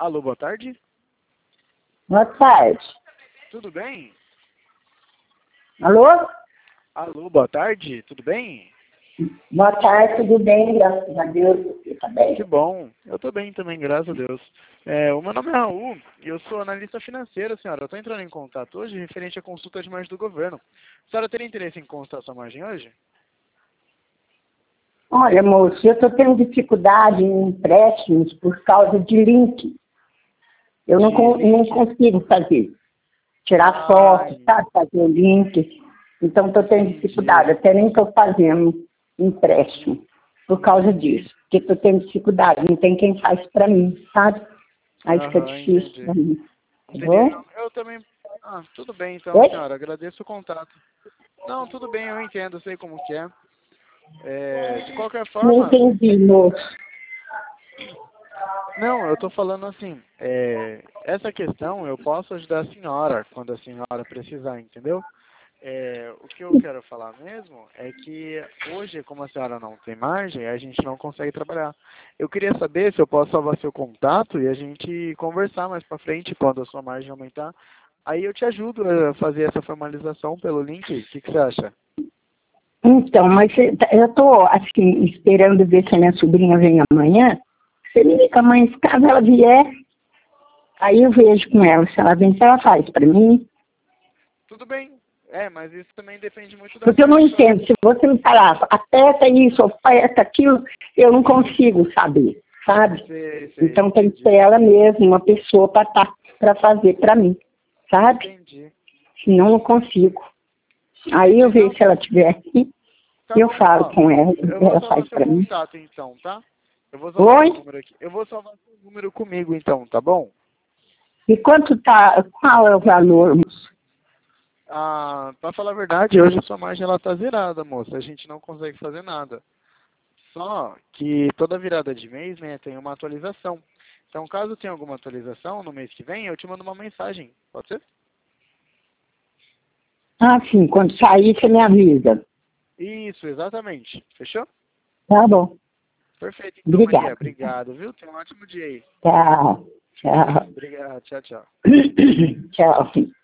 Alô, boa tarde. Boa tarde. Tudo bem? Alô? Alô, boa tarde. Tudo bem? Boa tarde, tudo bem? Graças a Deus. Você tá bem? Que bom. Eu tô bem também, graças a Deus. O meu nome é Raul e eu sou analista financeiro, senhora. Eu tô entrando em contato hoje referente à consulta de margem do governo. A senhora teria interesse em consultar sua margem hoje? Olha, moço, eu estou tendo dificuldade em empréstimos por causa de link. Eu não consigo fazer. Tirar foto, sabe? Fazer o link. Então, estou tendo dificuldade. Até nem estou fazendo empréstimo por causa disso. Porque estou tendo dificuldade. Não tem quem faz para mim, sabe? Aí fica difícil para mim. Tá bom? Eu também... tudo bem então, Oi? senhora. Agradeço o contato. Não, tudo bem, eu entendo, sei como que é. De qualquer Não forma... entendi, moço. Não, eu tô falando assim, essa questão eu posso ajudar a senhora quando a senhora precisar, entendeu? O que eu quero falar mesmo é que hoje, como a senhora não tem margem, a gente não consegue trabalhar. Eu queria saber se eu posso salvar seu contato e a gente conversar mais pra frente quando a sua margem aumentar. Aí eu te ajudo a fazer essa formalização pelo link. O que você acha? Então, mas eu estou, assim, esperando ver se a minha sobrinha vem amanhã. Você me liga amanhã, se caso ela vier, aí eu vejo com ela. Se ela vem, se ela faz para mim. Tudo bem. Mas isso também depende muito da Porque eu não margem. entendo. Se você me falar, aperta isso, aperta aquilo, eu não consigo saber, sabe? Sei, Então tem que entendi. ser ela mesma, uma pessoa para fazer para mim, sabe? Entendi. Senão eu não consigo. Aí eu vejo se ela estiver aqui, Tá eu bom, falo ó. com ela, Eu vou ela salvar faz seu para mim. contato então, tá? Eu vou salvar seu Oi? número aqui. Eu vou salvar seu número comigo então, tá bom? E qual é o valor, moço? Pra falar a verdade, hoje a sua margem ela tá zerada, moça. A gente não consegue fazer nada. Só que toda virada de mês, né, tem uma atualização. Então, caso tenha alguma atualização no mês que vem, eu te mando uma mensagem. Pode ser? Ah, sim, quando sair você me avisa. Isso, exatamente. Fechou? Tá bom. Perfeito, então, Maria. Obrigada. Obrigado, viu? Tenha um ótimo dia aí. Tchau. Tchau. Obrigado. Tchau, tchau. Tchau.